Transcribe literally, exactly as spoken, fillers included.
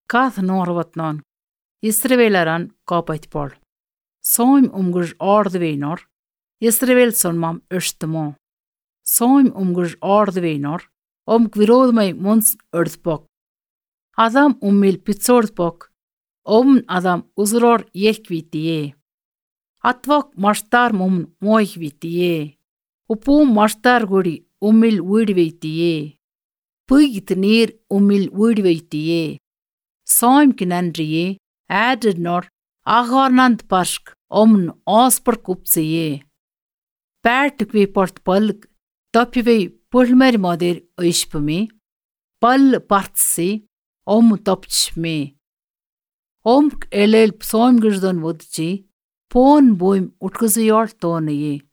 Kath norvatnon. Israelaran kapatpol. Soim umguj ordveinor. Israel son mam östmo. Soim umguj ordveinor. Om virodmai mons ördpok. Adam ummil pitsordpok. Om adam uzror yekvitiye. Atvok mastar mum moikvitiye. Upum mastar gudi ummil வீடுவைத்தியே. புய்கித் நீர் உம்மில் வீடுவைத்தியே. சாய்ம் கிணன்றியே. ஆடட் நோர் ஆகார்னந்த் பர்ஷ்க் ஒம்ன் ஆஸ்பர் குப்சியே. பேட்டுக்வி பர்த் பல்க் தப்பிவை புல்மரி மாதிர் ஐஷ்பமே. பல் பர்த்சி ஒம் தப்ச்மே. ஒம்க் எலேல் சாய்ம் கிருதன் வுத்ச்சி போன் போய்ம் உட்குசியாள் தோனையே.